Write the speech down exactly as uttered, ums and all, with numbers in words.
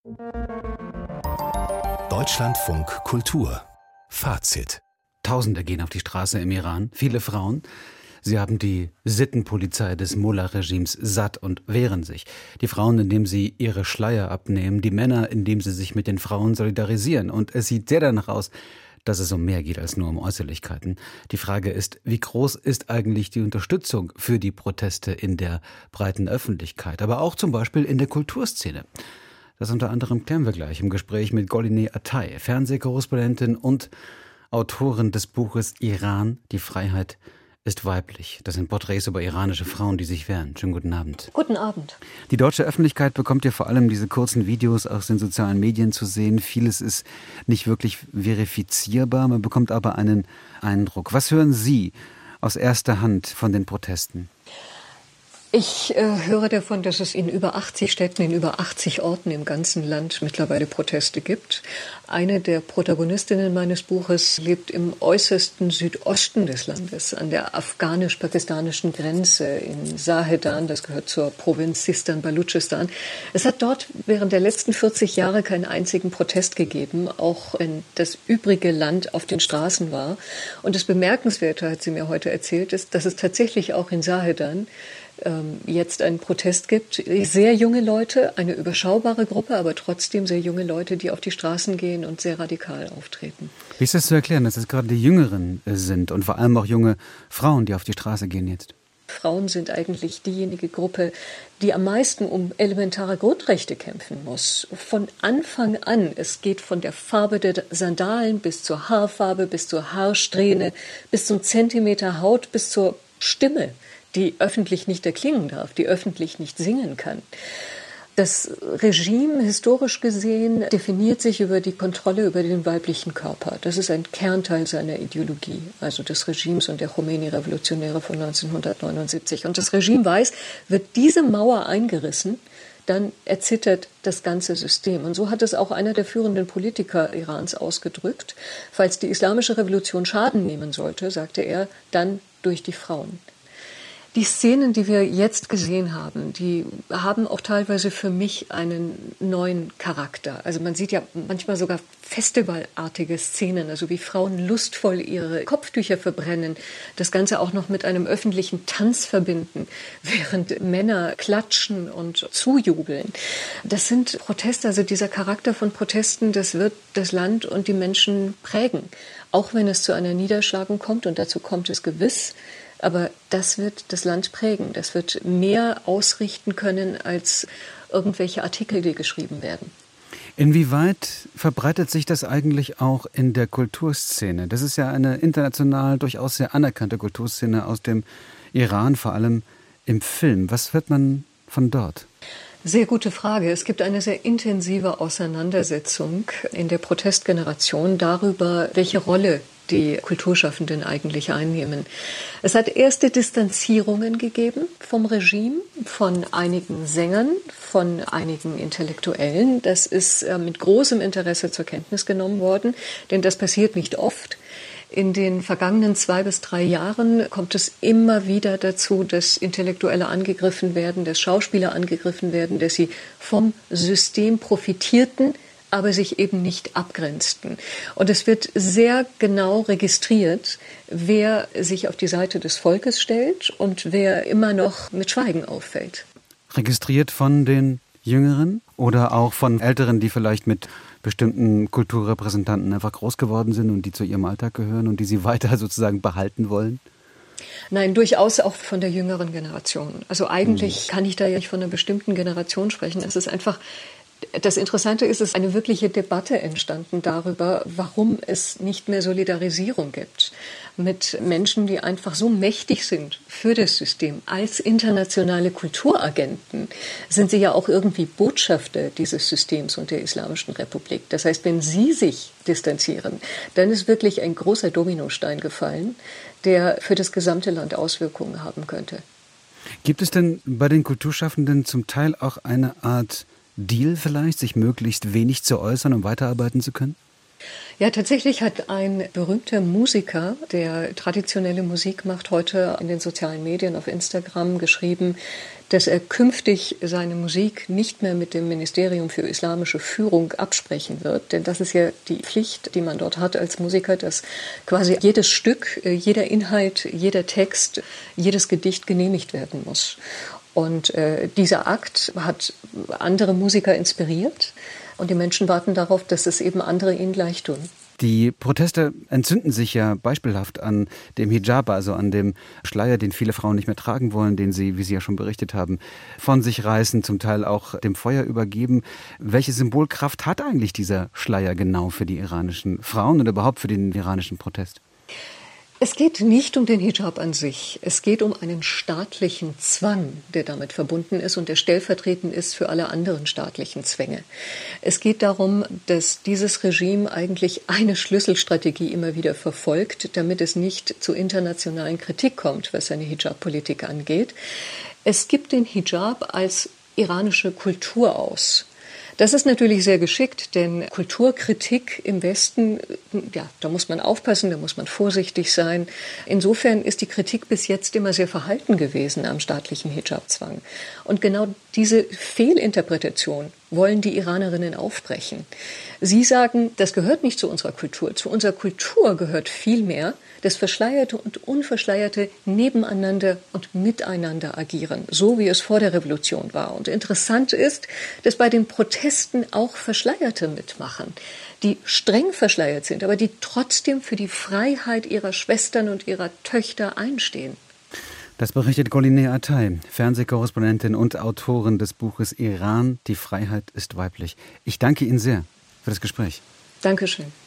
Deutschlandfunk Kultur Fazit. Tausende gehen auf die Straße im Iran, viele Frauen. Sie haben die Sittenpolizei des Mullah-Regimes satt und wehren sich. Die Frauen, indem sie ihre Schleier abnehmen, die Männer, indem sie sich mit den Frauen solidarisieren. Und es sieht sehr danach aus, dass es um mehr geht als nur um Äußerlichkeiten. Die Frage ist, wie groß ist eigentlich die Unterstützung für die Proteste in der breiten Öffentlichkeit, aber auch zum Beispiel in der Kulturszene? Das unter anderem klären wir gleich im Gespräch mit Golineh Atay, Fernsehkorrespondentin und Autorin des Buches Iran, die Freiheit ist weiblich. Das sind Porträts über iranische Frauen, die sich wehren. Schönen guten Abend. Guten Abend. Die deutsche Öffentlichkeit bekommt ja vor allem diese kurzen Videos aus den sozialen Medien zu sehen. Vieles ist nicht wirklich verifizierbar, man bekommt aber einen Eindruck. Was hören Sie aus erster Hand von den Protesten? Ich äh, höre davon, dass es in über achtzig Städten, in über achtzig Orten im ganzen Land mittlerweile Proteste gibt. Eine der Protagonistinnen meines Buches lebt im äußersten Südosten des Landes, an der afghanisch-pakistanischen Grenze in Sahedan, das gehört zur Provinz Sistan-Baluchistan. Es hat dort während der letzten vierzig Jahre keinen einzigen Protest gegeben, auch wenn das übrige Land auf den Straßen war. Und das Bemerkenswerte, hat sie mir heute erzählt, ist, dass es tatsächlich auch in Sahedan jetzt einen Protest gibt. Sehr junge Leute, eine überschaubare Gruppe, aber trotzdem sehr junge Leute, die auf die Straßen gehen und sehr radikal auftreten. Wie ist das zu erklären, dass es gerade die Jüngeren sind und vor allem auch junge Frauen, die auf die Straße gehen jetzt? Frauen sind eigentlich diejenige Gruppe, die am meisten um elementare Grundrechte kämpfen muss. Von Anfang an. Es geht von der Farbe der Sandalen bis zur Haarfarbe, bis zur Haarsträhne, bis zum Zentimeter Haut, bis zur Stimme, die öffentlich nicht erklingen darf, die öffentlich nicht singen kann. Das Regime, historisch gesehen, definiert sich über die Kontrolle über den weiblichen Körper. Das ist ein Kernteil seiner Ideologie, also des Regimes und der Khomeini-Revolutionäre von neunzehnhundertneunundsiebzig. Und das Regime weiß, wird diese Mauer eingerissen, dann erzittert das ganze System. Und so hat es auch einer der führenden Politiker Irans ausgedrückt. Falls die islamische Revolution Schaden nehmen sollte, sagte er, dann durch die Frauen. Die Szenen, die wir jetzt gesehen haben, die haben auch teilweise für mich einen neuen Charakter. Also man sieht ja manchmal sogar festivalartige Szenen, also wie Frauen lustvoll ihre Kopftücher verbrennen, das Ganze auch noch mit einem öffentlichen Tanz verbinden, während Männer klatschen und zujubeln. Das sind Proteste, also dieser Charakter von Protesten, das wird das Land und die Menschen prägen. Auch wenn es zu einer Niederschlagung kommt, und dazu kommt es gewiss, aber das wird das Land prägen. Das wird mehr ausrichten können als irgendwelche Artikel, die geschrieben werden. Inwieweit verbreitet sich das eigentlich auch in der Kulturszene? Das ist ja eine international durchaus sehr anerkannte Kulturszene aus dem Iran, vor allem im Film. Was hört man von dort? Sehr gute Frage. Es gibt eine sehr intensive Auseinandersetzung in der Protestgeneration darüber, welche Rolle die Kulturschaffenden eigentlich einnehmen. Es hat erste Distanzierungen gegeben vom Regime, von einigen Sängern, von einigen Intellektuellen. Das ist mit großem Interesse zur Kenntnis genommen worden, denn das passiert nicht oft. In den vergangenen zwei bis drei Jahren kommt es immer wieder dazu, dass Intellektuelle angegriffen werden, dass Schauspieler angegriffen werden, dass sie vom System profitierten, aber sich eben nicht abgrenzten. Und es wird sehr genau registriert, wer sich auf die Seite des Volkes stellt und wer immer noch mit Schweigen auffällt. Registriert von den Jüngeren oder auch von Älteren, die vielleicht mit bestimmten Kulturrepräsentanten einfach groß geworden sind und die zu ihrem Alltag gehören und die sie weiter sozusagen behalten wollen? Nein, durchaus auch von der jüngeren Generation. Also eigentlich kann ich da ja nicht von einer bestimmten Generation sprechen. Es ist einfach, das Interessante ist, es ist eine wirkliche Debatte entstanden darüber, warum es nicht mehr Solidarisierung gibt mit Menschen, die einfach so mächtig sind für das System. Als internationale Kulturagenten sind sie ja auch irgendwie Botschafter dieses Systems und der Islamischen Republik. Das heißt, wenn sie sich distanzieren, dann ist wirklich ein großer Dominostein gefallen, der für das gesamte Land Auswirkungen haben könnte. Gibt es denn bei den Kulturschaffenden zum Teil auch eine Art Deal vielleicht, sich möglichst wenig zu äußern, um weiterarbeiten zu können? Ja, tatsächlich hat ein berühmter Musiker, der traditionelle Musik macht, heute in den sozialen Medien auf Instagram geschrieben, dass er künftig seine Musik nicht mehr mit dem Ministerium für islamische Führung absprechen wird. Denn das ist ja die Pflicht, die man dort hat als Musiker, dass quasi jedes Stück, jeder Inhalt, jeder Text, jedes Gedicht genehmigt werden muss. Und äh, dieser Akt hat andere Musiker inspiriert. Und die Menschen warten darauf, dass es eben andere ihnen gleich tun. Die Proteste entzünden sich ja beispielhaft an dem Hijab, also an dem Schleier, den viele Frauen nicht mehr tragen wollen, den sie, wie Sie ja schon berichtet haben, von sich reißen, zum Teil auch dem Feuer übergeben. Welche Symbolkraft hat eigentlich dieser Schleier genau für die iranischen Frauen und überhaupt für den iranischen Protest? Es geht nicht um den Hijab an sich. Es geht um einen staatlichen Zwang, der damit verbunden ist und der stellvertretend ist für alle anderen staatlichen Zwänge. Es geht darum, dass dieses Regime eigentlich eine Schlüsselstrategie immer wieder verfolgt, damit es nicht zu internationalen Kritik kommt, was seine Hijab-Politik angeht. Es gibt den Hijab als iranische Kultur aus. Das ist natürlich sehr geschickt, denn Kulturkritik im Westen, ja, da muss man aufpassen, da muss man vorsichtig sein. Insofern ist die Kritik bis jetzt immer sehr verhalten gewesen am staatlichen Hijab-Zwang. Und genau diese Fehlinterpretation wollen die Iranerinnen aufbrechen. Sie sagen, das gehört nicht zu unserer Kultur. Zu unserer Kultur gehört vielmehr das Verschleierte und Unverschleierte nebeneinander und miteinander agieren, so wie es vor der Revolution war. Und interessant ist, dass bei den Protesten auch Verschleierte mitmachen, die streng verschleiert sind, aber die trotzdem für die Freiheit ihrer Schwestern und ihrer Töchter einstehen. Das berichtet Golineh Atay, Fernsehkorrespondentin und Autorin des Buches Iran, die Freiheit ist weiblich. Ich danke Ihnen sehr für das Gespräch. Dankeschön.